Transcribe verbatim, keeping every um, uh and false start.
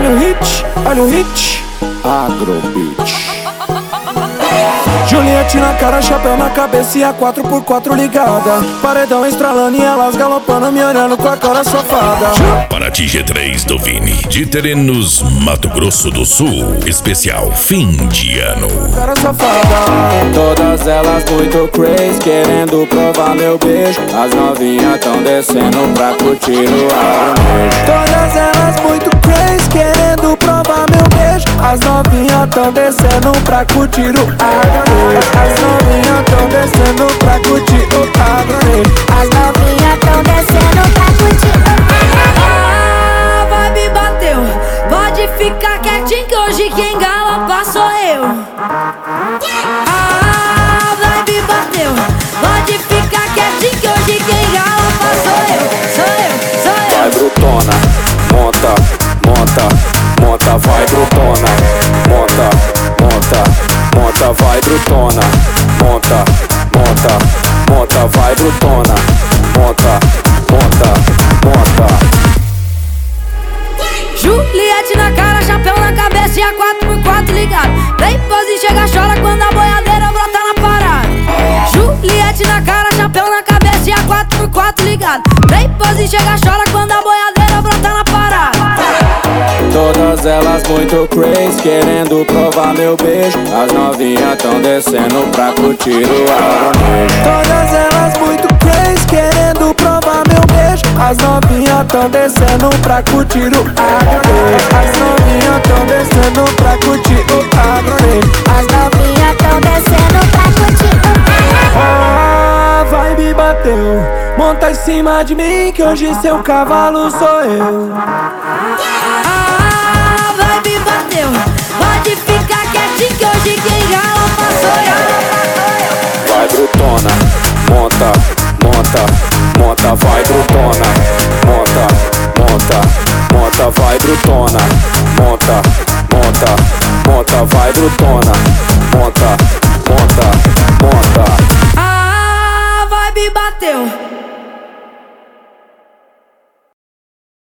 Olha o hit, olha o hit, Agrobeat. Juliette na cara, chapéu na cabeça e a quatro por quatro ligada. Paredão estralando e elas galopando, me olhando com a cara safada. Paraty G três do Vini, de Terenos, Mato Grosso do Sul. Especial fim de ano. Cara safada. Todas elas muito crazy, querendo provar meu beijo. As novinhas tão descendo pra curtir o arnejo. Todas elas muito crazy, querendo provar meu beijo. As novinhas tão descendo pra curtir o arnejo. As novinhas tão descendo pra curtir o arnejo. As novinhas tão descendo pra curtir o arnejo. Ah, vai me bateu. Pode ficar quietinho que hoje quem galopa sou eu. Ah, vai me bateu. Pode ficar quietinho que hoje quem galopa sou eu. Sou eu, sou eu. Vai brutona, monta, monta, monta, vai brutona, monta, monta, monta, vai brutona, monta, monta, monta, vai brutona, monta, monta, monta. Juliette na cara, chapéu na cabeça e a quatro por quatro ligado. Vem pose e chega, chora quando a boiadeira brota na parada. Juliette na cara, chapéu na cabeça e a quatro por quatro ligado. Vem pose e chega, chora quando a boiadeira brota na parada. Todas elas muito crazy, querendo provar meu beijo. As novinhas tão descendo pra curtir o arnejo. Todas elas muito crazy, querendo provar meu beijo. As novinhas tão descendo pra curtir o arnejo. As novinhas tão descendo pra curtir o arnejo. As novinhas tão descendo pra curtir o arnejo. Ah, vai me bateu. Monta em cima de mim que hoje seu cavalo sou eu. Ah, vai me bateu. Pode ficar quietinho que hoje quem galopa sou eu. Vai brutona, monta, monta, monta, vai brutona, monta, monta, monta, vai brutona, monta, monta, monta, vai brutona,